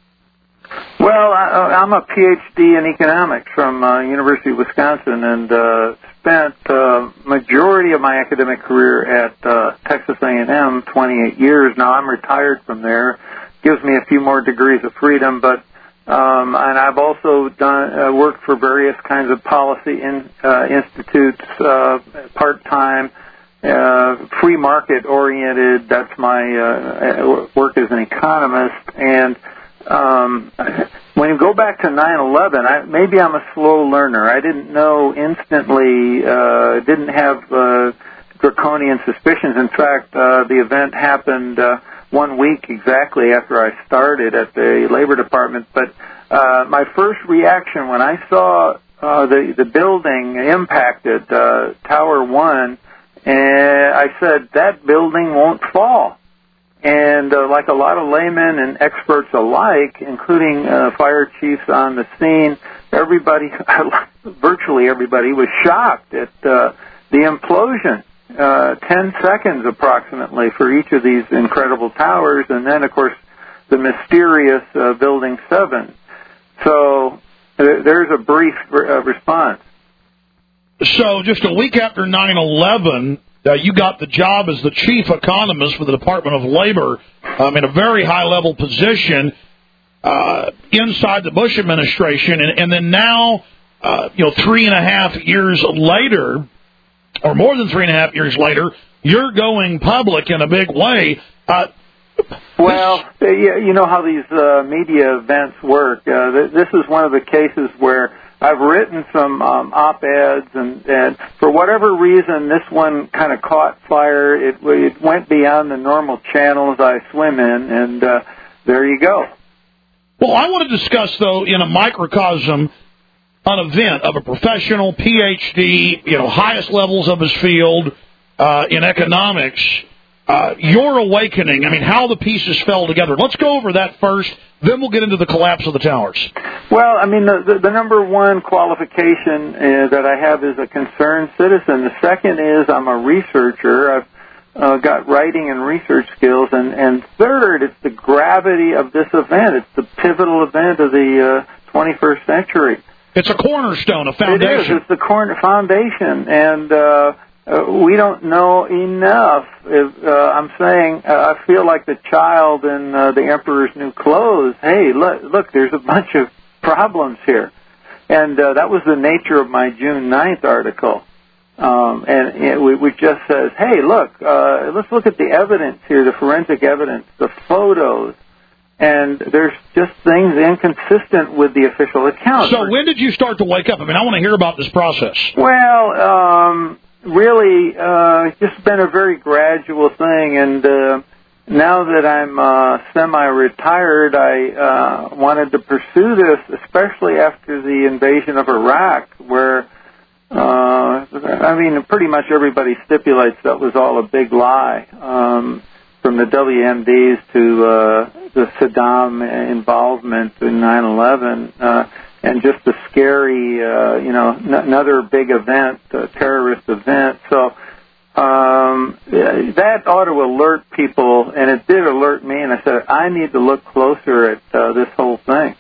well, I, I'm a P H D in economics from uh, University of Wisconsin, and uh, spent uh, majority of my academic career at uh, Texas A and M, twenty-eight years. Now I'm retired from there. Gives me a few more degrees of freedom, but um, and I've also done uh, worked for various kinds of policy in, uh, institutes uh, part time. Uh, free market oriented. That's my uh, work as an economist. And um, when you go back to nine eleven, I, maybe I'm a slow learner. I didn't know instantly. Uh, didn't have uh, draconian suspicions. In fact, uh, the event happened uh, one week exactly after I started at the Labor Department. But uh, my first reaction when I saw uh, the the building impacted, uh, Tower One. And I said, that building won't fall. And uh, like a lot of laymen and experts alike, including uh, fire chiefs on the scene, everybody, virtually everybody, was shocked at uh, the implosion. Uh, ten seconds approximately for each of these incredible towers, and then, of course, the mysterious uh, Building seven. So uh, there's a brief uh, response. So just a week after nine eleven, uh, you got the job as the chief economist for the Department of Labor, um, in a very high-level position uh, inside the Bush administration. And, and then now, uh, you know, three and a half years later, or more than three and a half years later, you're going public in a big way. Uh, well, you know how these uh, media events work. Uh, this is one of the cases where I've written some um, op-eds, and, and for whatever reason, this one kind of caught fire. It, it went beyond the normal channels I swim in, and uh, there you go. Well, I want to discuss, though, in a microcosm, an event of a professional P H D, you know, highest levels of his field uh, in economics, uh, your awakening, I mean, how the pieces fell together. Let's go over that first, then we'll get into the collapse of the towers. Well, I mean, the, the, the number one qualification uh, that I have is a concerned citizen. The second is I'm a researcher. I've uh, got writing and research skills. And, and third, it's the gravity of this event. It's the pivotal event of the uh, twenty-first century. It's a cornerstone, a foundation. It is. It's the corner foundation. And uh, uh, we don't know enough. If, uh, I'm saying uh, I feel like the child in uh, the Emperor's New Clothes. Hey, look, look, there's a bunch of problems here. And uh, that was the nature of my June ninth article. Um, and it, which just says, hey, look, uh, let's look at the evidence here, the forensic evidence, the photos. And there's just things inconsistent with the official account. So when did you start to wake up? I mean, I want to hear about this process. Well, um, really, uh, it's just been a very gradual thing. And uh, now that I'm uh, semi-retired, I uh, wanted to pursue this, especially after the invasion of Iraq, where, uh, I mean, pretty much everybody stipulates that was all a big lie. Um From the W M Ds to uh, the Saddam involvement in nine eleven, uh, and just the scary, uh, you know, n- another big event, a terrorist event. So um, that ought to alert people, and it did alert me. And I said, I need to look closer at uh, this whole thing.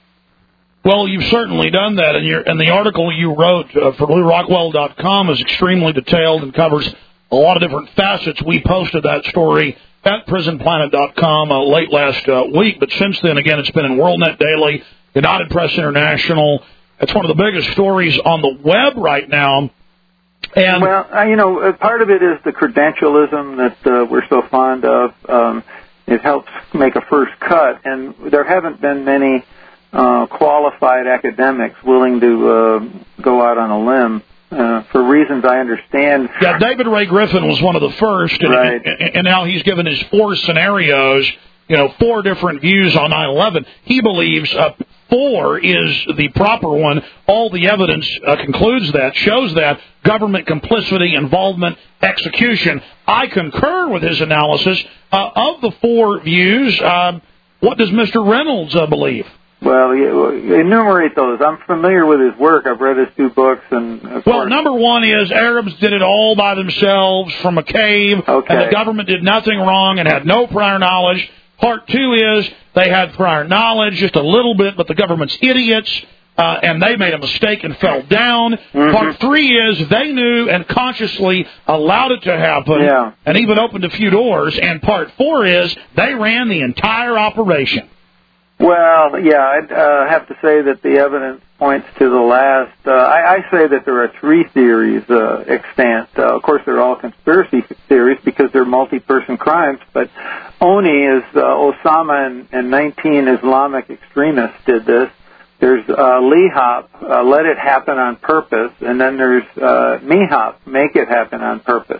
Well, you've certainly done that, and, your, and the article you wrote uh, for Lew Rockwell dot com is extremely detailed and covers a lot of different facets. We posted that story at prison planet dot com uh, late last uh, week, but since then, again, it's been in WorldNet Daily, United Press International. It's one of the biggest stories on the web right now. And well, uh, you know, part of it is the credentialism that uh, we're so fond of. Um, it helps make a first cut, and there haven't been many uh, qualified academics willing to uh, go out on a limb. Uh, for reasons I understand. Yeah, David Ray Griffin was one of the first, and, right. and, and now he's given his four scenarios, you know, four different views on nine eleven. He believes uh, four is the proper one. All the evidence uh, concludes that, shows that, government complicity, involvement, execution. I concur with his analysis. Uh, of the four views, uh, what does Mister Reynolds uh, believe? Well, enumerate those. I'm familiar with his work. I've read his two books. And of well, course, number one is Arabs did it all by themselves from a cave, okay. and the government did nothing wrong and had no prior knowledge. Part two is they had prior knowledge, just a little bit, but the government's idiots, uh, and they made a mistake and fell down. Mm-hmm. Part three is they knew and consciously allowed it to happen, yeah. and even opened a few doors. And part four is they ran the entire operation. Well, yeah, I'd uh, have to say that the evidence points to the last. Uh, I, I say that there are three theories uh, extant. Uh, of course, they're all conspiracy theories because they're multi-person crimes, but ONI is uh, Osama and, and nineteen Islamic extremists did this. There's uh, LEHOP, uh, let it happen on purpose, and then there's uh, MEHOP, make it happen on purpose.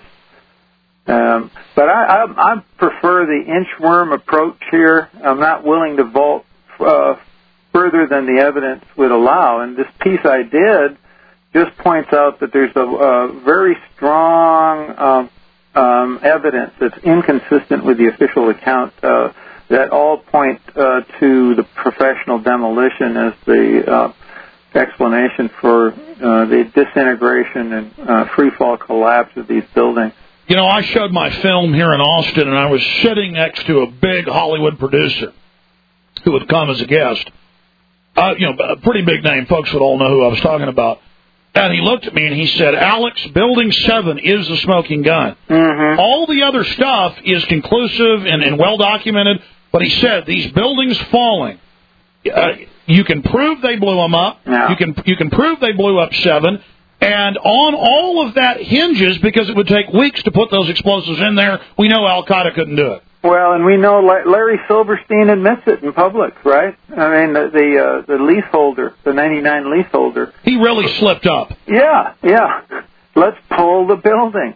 Um, but I, I, I prefer the inchworm approach here. I'm not willing to vault uh, further than the evidence would allow. And this piece I did just points out that there's a, a very strong um, um, evidence that's inconsistent with the official account uh, that all point uh, to the professional demolition as the uh, explanation for uh, the disintegration and uh, free-fall collapse of these buildings. You know, I showed my film here in Austin, and I was sitting next to a big Hollywood producer who would come as a guest. Uh, you know, a pretty big name. Folks would all know who I was talking about. And he looked at me and he said, Alex, Building seven is the smoking gun. Mm-hmm. All the other stuff is conclusive and, and well-documented, but he said, these buildings falling, uh, you can prove they blew them up. Yeah. You can you can prove they blew up seven. And on all of that hinges, because it would take weeks to put those explosives in there, we know Al-Qaeda couldn't do it. Well, and we know Larry Silverstein admits it in public, right? I mean, the the, uh, the leaseholder, the ninety-nine leaseholder. He really slipped up. Yeah, yeah. Let's pull the building.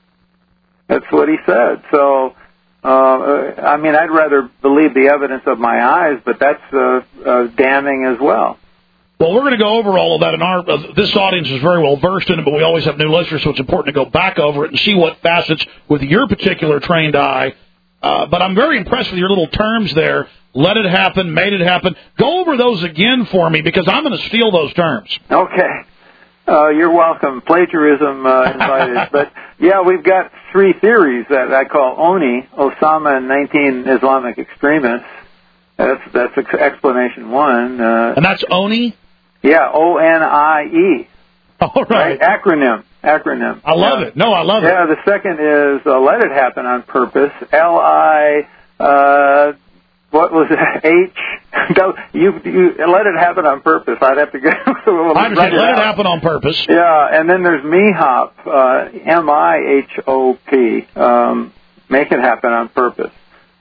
That's what he said. So, uh, I mean, I'd rather believe the evidence of my eyes, but that's uh, uh, damning as well. Well, we're going to go over all of that, and our uh, this audience is very well versed in it, but we always have new listeners, so it's important to go back over it and see what facets with your particular trained eye. Uh, but I'm very impressed with your little terms there. Let it happen, made it happen. Go over those again for me, because I'm going to steal those terms. Okay. Uh, you're welcome. Plagiarism uh, invited. But, yeah, we've got three theories that I call O N I, Osama and nineteen Islamic extremists. That's that's ex- explanation one. Uh, and that's O N I? Yeah, O N I E. All right. right. Acronym. Acronym. I love yeah. it. No, I love yeah, it. Yeah, the second is uh, Let It Happen on Purpose. L I, uh, what was it? H. No, you, you, Let It Happen on Purpose. I'd have to go. I understand. Let it happen on purpose. Yeah, and then there's MIHOP, uh, M I H O P. Um, make it happen on purpose.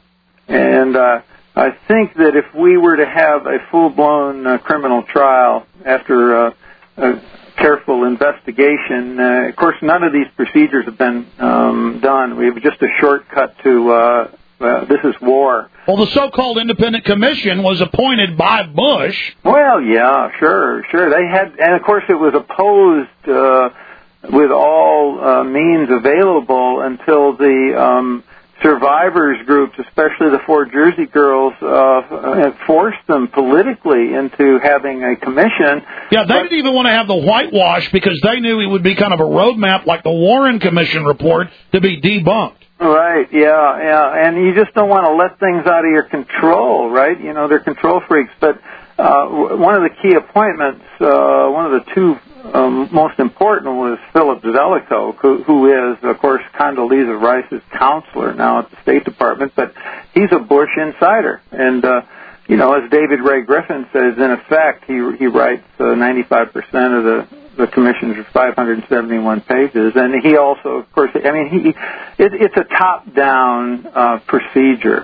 And, uh, I think that if we were to have a full-blown uh, criminal trial after uh, a careful investigation, uh, of course, none of these procedures have been um, done. We have just a shortcut to uh, uh, this is war. Well, the so-called independent commission was appointed by Bush. Well, yeah, sure, sure. They had, and of course, it was opposed uh, with all uh, means available until the um, survivors groups, especially the four Jersey girls, uh, forced them politically into having a commission. Yeah, they but, didn't even want to have the whitewash because they knew it would be kind of a roadmap like the Warren Commission report to be debunked. Right, yeah, yeah, and you just don't want to let things out of your control, right? You know, they're control freaks. But uh, one of the key appointments, uh, one of the two Um, most important was Philip Zelikow, who, who is, of course, Condoleezza Rice's counselor now at the State Department, but he's a Bush insider. And, uh, you know, as David Ray Griffin says, in effect, he he writes uh, ninety-five percent of the, the commission's five hundred seventy-one pages. And he also, of course, I mean, he it, it's a top-down uh, procedure.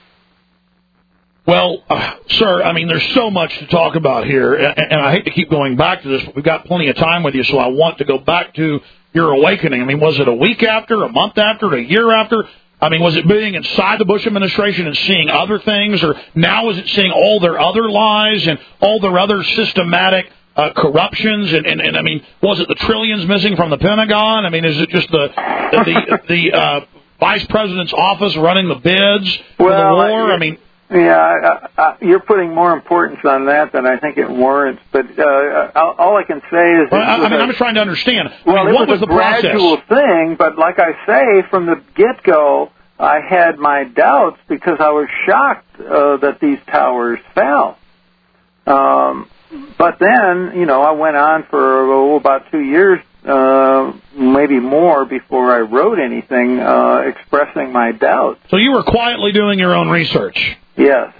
Well, uh, sir, I mean, there's so much to talk about here, and, and I hate to keep going back to this, but we've got plenty of time with you, so I want to go back to your awakening. I mean, was it a week after, a month after, a year after? I mean, was it being inside the Bush administration and seeing other things, or now is it seeing all their other lies and all their other systematic uh, corruptions? And, and, and, I mean, was it the trillions missing from the Pentagon? I mean, is it just the the, the uh, vice president's office running the bids for well, the war? I, I mean... Yeah, uh, uh, you're putting more importance on that than I think it warrants. But uh, all I can say is... Well, I, I mean, I'm just trying to understand. Well, I mean, it what was, was a the gradual process? thing, but like I say, from the get-go, I had my doubts because I was shocked uh, that these towers fell. Um, but then, you know, I went on for oh, about two years, uh, maybe more, before I wrote anything uh, expressing my doubts. So you were quietly doing your own research? Yes.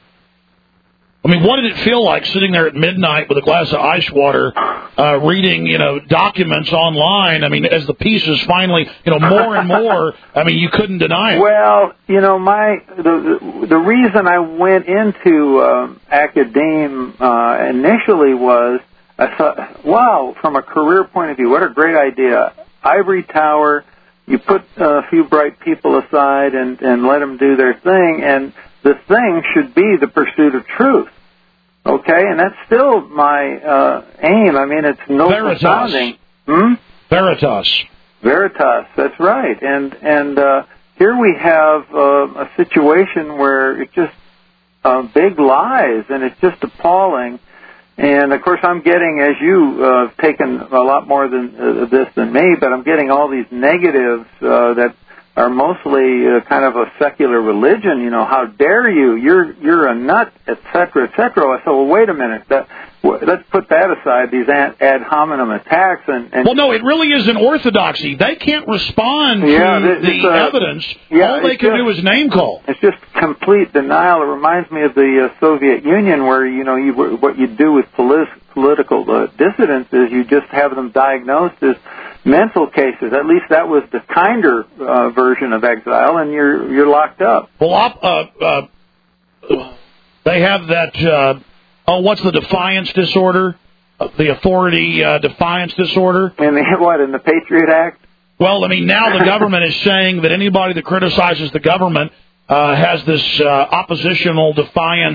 I mean, what did it feel like sitting there at midnight with a glass of ice water, uh, reading, you know, documents online? I mean, as the pieces finally, you know, more and more, I mean, you couldn't deny it. Well, you know, my the the, the reason I went into um, academe uh, initially was I thought, wow, from a career point of view, what a great idea. Ivory tower, you put a few bright people aside and, and let them do their thing, and the thing should be the pursuit of truth, okay? And that's still my uh, aim. I mean, it's noble sounding. Hmm? Veritas. Veritas, that's right. And and uh, here we have uh, a situation where it's just uh, big lies, and it's just appalling. And, of course, I'm getting, as you uh, have taken a lot more than uh, this than me, but I'm getting all these negatives uh, that are mostly uh, kind of a secular religion. You know, how dare you? You're you're a nut, et cetera, et cetera. I said, well, wait a minute. That, w- let's put that aside, these ad, ad hominem attacks. And, and well, no, it really is an orthodoxy. They can't respond yeah, to this, the uh, evidence. Yeah, all they can just, do is name call. It's just complete denial. It reminds me of the uh, Soviet Union, where, you know, you, what you do with polit- political uh, dissidents is you just have them diagnosed as mental cases. At least that was the kinder uh, version of exile, and you're you're locked up. Well, op, uh, uh, they have that. Uh, oh, what's the defiance disorder? Uh, the authority uh, defiance disorder. And the, what in the Patriot Act? Well, I mean, now the government is saying that anybody that criticizes the government uh, has this uh, oppositional defiance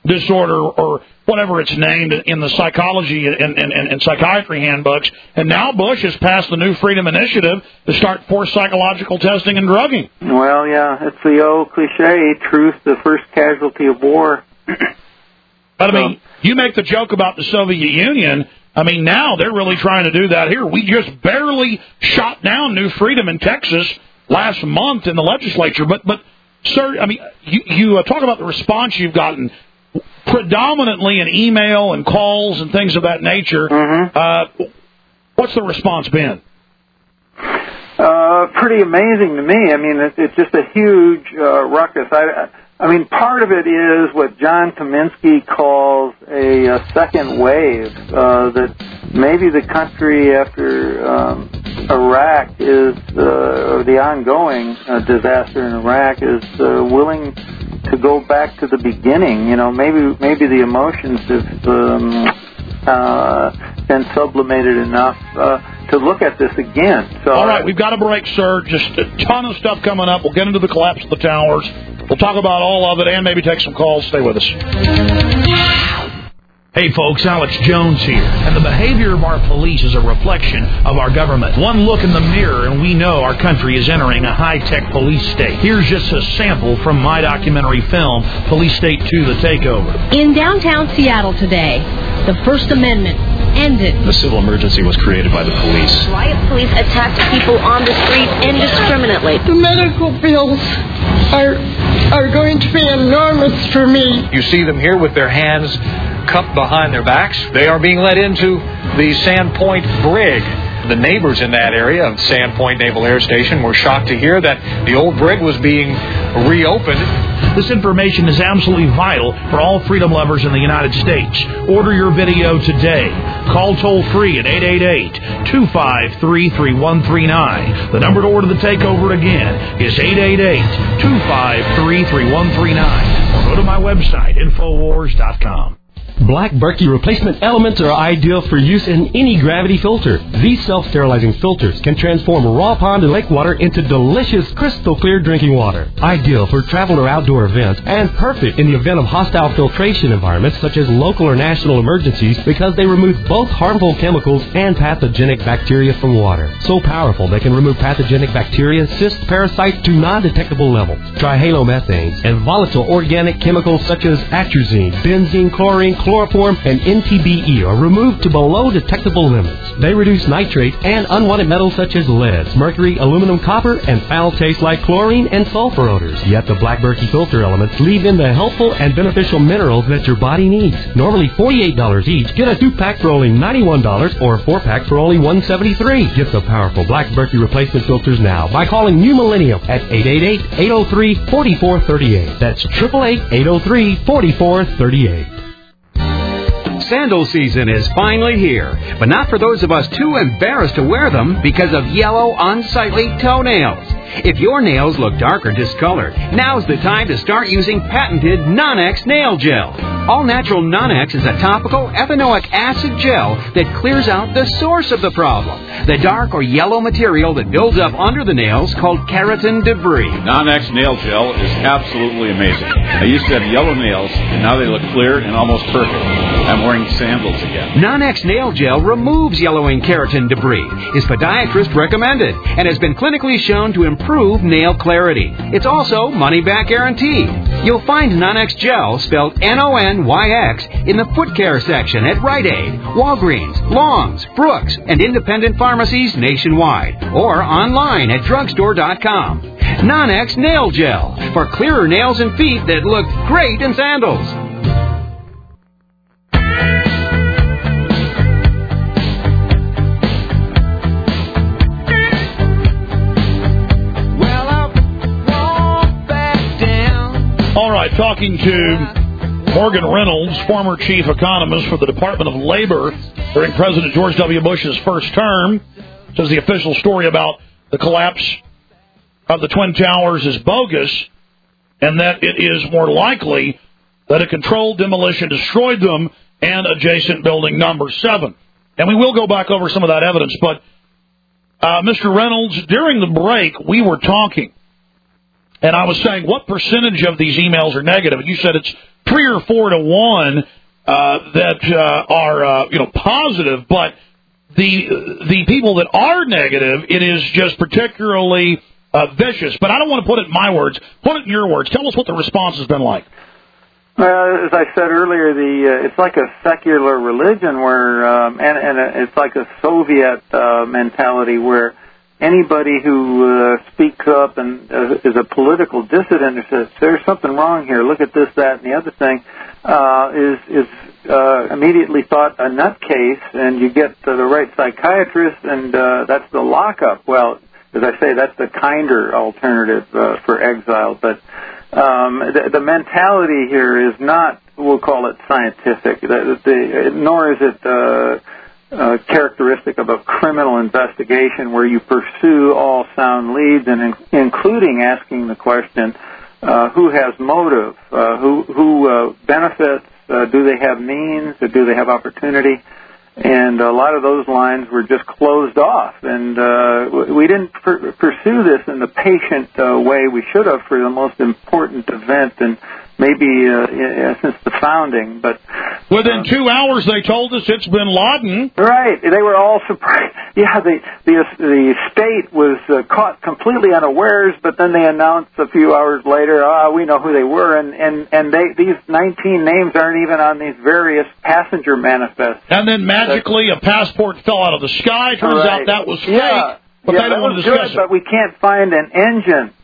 disorder or whatever it's named in the psychology and, and, and, and psychiatry handbooks. And now Bush has passed the New Freedom Initiative to start forced psychological testing and drugging. Well, yeah, it's the old cliche, truth, the first casualty of war. But, I mean, you make the joke about the Soviet Union. I mean, now they're really trying to do that here. We just barely shot down New Freedom in Texas last month in the legislature. But, but sir, I mean, you, you uh, talk about the response you've gotten, predominantly in email and calls and things of that nature. Mm-hmm. Uh, what's the response been? Uh, pretty amazing to me. I mean, it, it's just a huge uh, ruckus. I, I mean, part of it is what John Kaminsky calls a, a second wave, uh, that maybe the country after um, Iraq is, uh, or the ongoing uh, disaster in Iraq is uh, willing to go back to the beginning. You know, maybe maybe the emotions have um, uh, been sublimated enough uh, to look at this again. So, all right, we've got a break, sir. Just a ton of stuff coming up. We'll get into the collapse of the towers. We'll talk about all of it and maybe take some calls. Stay with us. Hey folks, Alex Jones here, and the behavior of our police is a reflection of our government. One look in the mirror and we know our country is entering a high-tech police state. Here's just a sample from my documentary film, Police State two, The Takeover. In downtown Seattle today, the First Amendment ended. The civil emergency was created by the police. Riot police attacked people on the street indiscriminately. The medical bills are, are going to be enormous for me. You see them here with their hands cupped behind their backs. They are being led into the Sandpoint Brig. The neighbors in that area of Sandpoint Naval Air Station were shocked to hear that the old brig was being reopened. This information is absolutely vital for all freedom lovers in the United States. Order your video today. Call toll-free at eight eight eight, two five three, three one three nine. The number to order The Takeover again is eight eight eight, two five three, three one three nine. Or go to my website, infowars dot com. Black Berkey replacement elements are ideal for use in any gravity filter. These self-sterilizing filters can transform raw pond and lake water into delicious, crystal clear drinking water. Ideal for travel or outdoor events, and perfect in the event of hostile filtration environments such as local or national emergencies because they remove both harmful chemicals and pathogenic bacteria from water. So powerful they can remove pathogenic bacteria, cysts, parasites to non-detectable levels. Trihalomethanes and volatile organic chemicals such as atrazine, benzene, chlorine, chloroform, and N T B E are removed to below detectable limits. They reduce nitrate and unwanted metals such as lead, mercury, aluminum, copper, and foul taste like chlorine and sulfur odors. Yet the Black Berkey filter elements leave in the helpful and beneficial minerals that your body needs. Normally forty-eight dollars each, get a two-pack for only ninety-one dollars or a four-pack for only one hundred seventy-three dollars. Get the powerful Black Berkey replacement filters now by calling New Millennium at eight eight eight, eight oh three, four four three eight. That's eight eight eight, eight oh three, four four three eight. Sandal season is finally here, but not for those of us too embarrassed to wear them because of yellow, unsightly toenails. If your nails look dark or discolored, now's the time to start using patented Nonex Nail Gel. All Natural Nonex is a topical ethanoic acid gel that clears out the source of the problem, the dark or yellow material that builds up under the nails called keratin debris. Nonex Nail Gel is absolutely amazing. I used to have yellow nails, and now they look clear and almost perfect. I'm wearing sandals again. Nonex Nail Gel removes yellowing keratin debris, is podiatrist recommended, and has been clinically shown to improve nail clarity. It's also money-back guaranteed. You'll find Nonex Gel, spelled N O N Y X, in the foot care section at Rite Aid, Walgreens, Long's, Brooks, and independent pharmacies nationwide, or online at drugstore dot com. Nonex Nail Gel, for clearer nails and feet that look great in sandals. All right, talking to Morgan Reynolds, former chief economist for the Department of Labor during President George W. Bush's first term, says the official story about the collapse of the Twin Towers is bogus and that it is more likely that a controlled demolition destroyed them and adjacent building number seven. And we will go back over some of that evidence, but uh, Mister Reynolds, during the break, we were talking. And I was saying, what percentage of these emails are negative? And you said it's three or four to one uh, that uh, are uh, you know positive, but the the people that are negative, it is just particularly uh, vicious. But I don't want to put it in my words. Put it in your words. Tell us what the response has been like. Well, as I said earlier, the uh, it's like a secular religion where, um, and, and it's like a Soviet uh, mentality where anybody who uh, speaks up and uh, is a political dissident or says there's something wrong here, look at this, that, and the other thing, uh, is is uh, immediately thought a nutcase, and you get uh, the right psychiatrist, and uh, that's the lockup. Well, as I say, that's the kinder alternative uh, for exile, but. Um, the, the mentality here is not, we'll call it scientific, the, the, nor is it uh, uh, characteristic of a criminal investigation where you pursue all sound leads, and in, including asking the question, uh, who has motive, uh, who, who uh, benefits, uh, do they have means, or do they have opportunity? And a lot of those lines were just closed off, and uh, we didn't per- pursue this in the patient uh, way we should have for the most important event, and maybe uh, since the founding. But within uh, two hours, they told us it's Bin Laden. Right? They were all surprised. Yeah, the the the state was uh, caught completely unawares, but then they announced a few hours later, ah, we know who they were, and and and they these nineteen names aren't even on these various passenger manifests. And then magically, a passport fell out of the sky. Turns right. out that was fake. Yeah, but yeah, they don't want to discuss good, it. But we can't find an engine.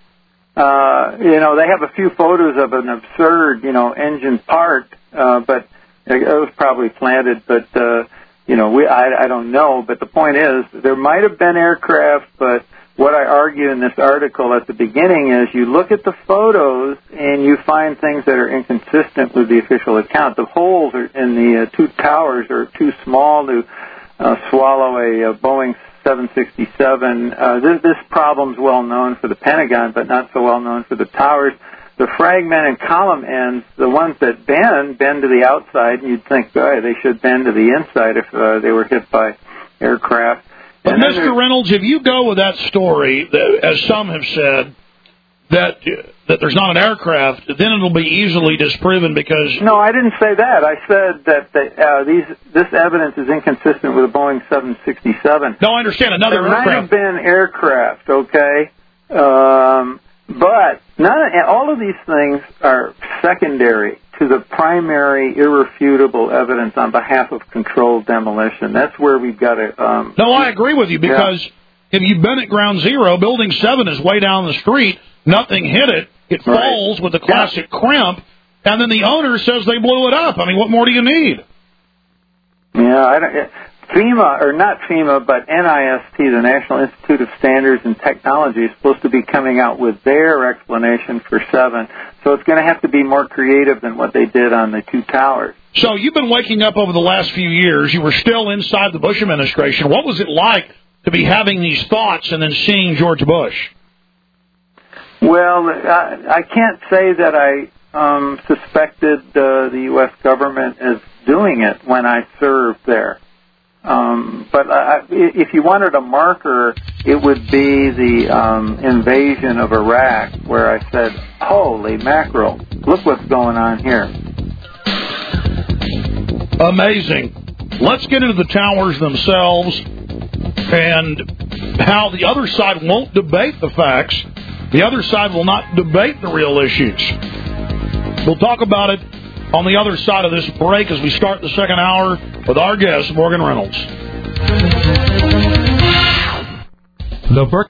Uh, you know, they have a few photos of an absurd, you know, engine part, uh, but it was probably planted, but, uh, you know, we, I, I don't know. But the point is, there might have been aircraft, but what I argue in this article at the beginning is you look at the photos and you find things that are inconsistent with the official account. The holes are in the uh, two towers are too small to uh, swallow a, a Boeing seven sixty-seven. Uh, this, this problem's well known for the Pentagon, but not so well known for the towers. The fragment and column ends, the ones that bend, bend to the outside, and you'd think, oh, they should bend to the inside if uh, they were hit by aircraft. But, Mister Reynolds, if you go with that story, that, as some have said, that that there's not an aircraft, then it'll be easily disproven because... No, I didn't say that. I said that the, uh, these this evidence is inconsistent with a Boeing seven sixty-seven. No, I understand. Another there aircraft. There might have been aircraft, okay? Um, but none of, all of these things are secondary to the primary irrefutable evidence on behalf of controlled demolition. That's where we've got to... Um, no, I agree with you, because yeah. if you've been at ground zero, Building seven is way down the street, nothing hit it, it right. falls with the classic yeah. crimp, and then the owner says they blew it up. I mean, what more do you need? Yeah, I don't... FEMA, or not FEMA, but NIST, the National Institute of Standards and Technology, is supposed to be coming out with their explanation for seven. So it's going to have to be more creative than what they did on the two towers. So you've been waking up over the last few years. You were still inside the Bush administration. What was it like to be having these thoughts and then seeing George Bush? Well, I, I can't say that I um, suspected uh, the U S government as doing it when I served there. Um, but I, if you wanted a marker, it would be the um, invasion of Iraq, where I said, holy mackerel, look what's going on here. Amazing. Let's get into the towers themselves and how the other side won't debate the facts. The other side will not debate the real issues. We'll talk about it on the other side of this break as we start the second hour with our guest, Morgan Reynolds. The Berkeley